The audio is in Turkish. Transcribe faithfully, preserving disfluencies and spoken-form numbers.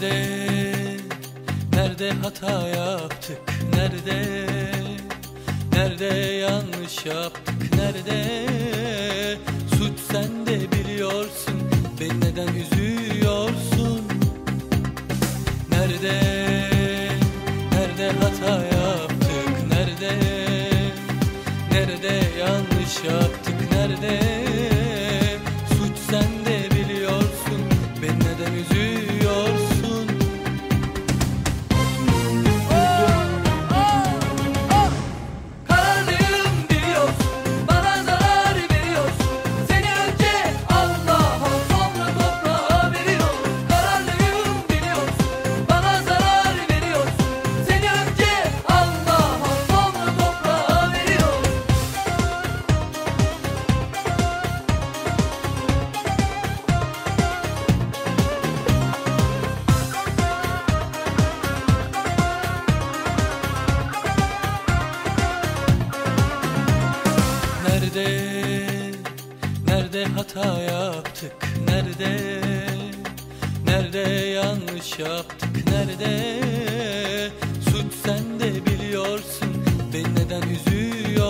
Nerede, nerede hata yaptık, nerede, nerede yanlış yaptık, nerede? Suç sende biliyorsun, beni neden üzüyorsun? Nerede, nerede hata yaptık, nerede, nerede yanlış yaptık, nerede? Suç sende biliyorsun, beni neden üzüyorsun? Nerede, nerede hata yaptık, nerede, nerede yanlış yaptık, nerede? Suç sende biliyorsun, beni neden üzüyorsun?